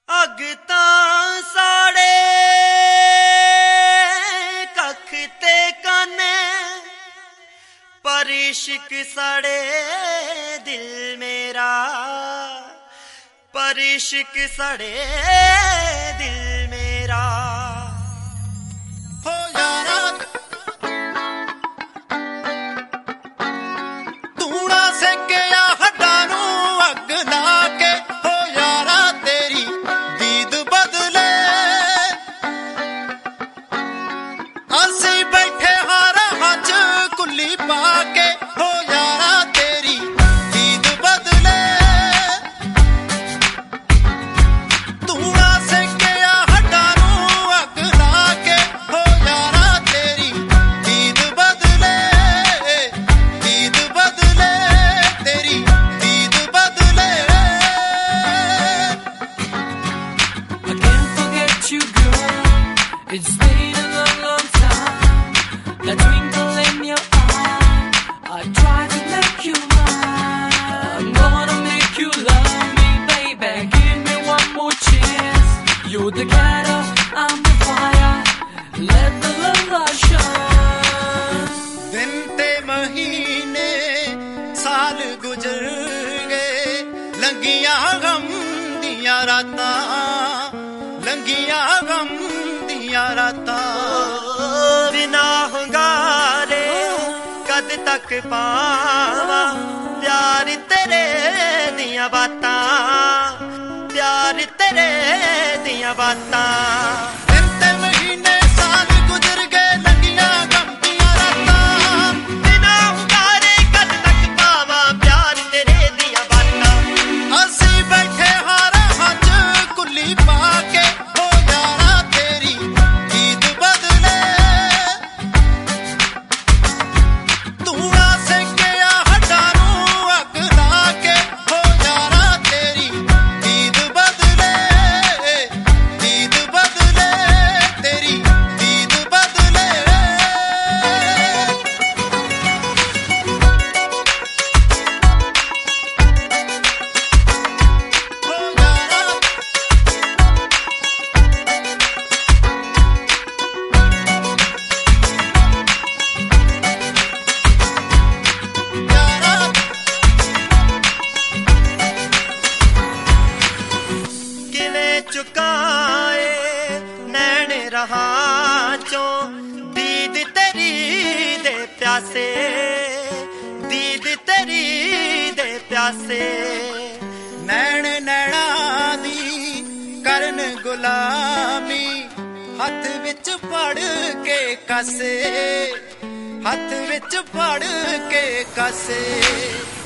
अग तां साड़े कख ते काने पर इश्क साड़े दिल मेरा पर इश्क साड़े दिल मेरा हो यारा तूड़ा सेकिया हड्डां नूं अग ला के हो यारा तेरी दीद बदले असी बैठे हां राहां च कुल्ली पा के हो यारा तेरी दीद बदले तूड़ा सेकिया हड्डां नूं अग ला के हो यारा तेरी दीद बदले तेरी दीद बदले I can't forget you, girl. It's been a long, long time. That twinkle in your eye, I try to make you mine. I'm gonna make you love me, baby. Give me one more chance. You're the cattle, I'm the fire. Let the love shine. दिन ते महीने साल गुजर गए लंगियां गम दियां रातां लंगियां गम दियां रातां बिना hungaरे कद तक पावा प्यार तेरे दियां बातां प्यार तेरे दियां बातां दिन ते महीने साल गुजर गए लंगियां गम दियां रातां बिना hungaरे कद तक पावा प्यार तेरे दियां बातां असी बैठे हां राहां च कुल्ली पा के हो यारा तेरी दीद बदले तूड़ा सेकिया हड्डां नूं अग ला के हो यारा तेरी दीद बदले तेरी दीद बदले हो यारा यारा किवें चुकाए नैन रहां चों दीद तेरी दे प्यासे दीद तेरी दे प्यासे नैण नैणा दी करन गुलामी हथ विच फड़ के कसे हथ विच फड़ के कसे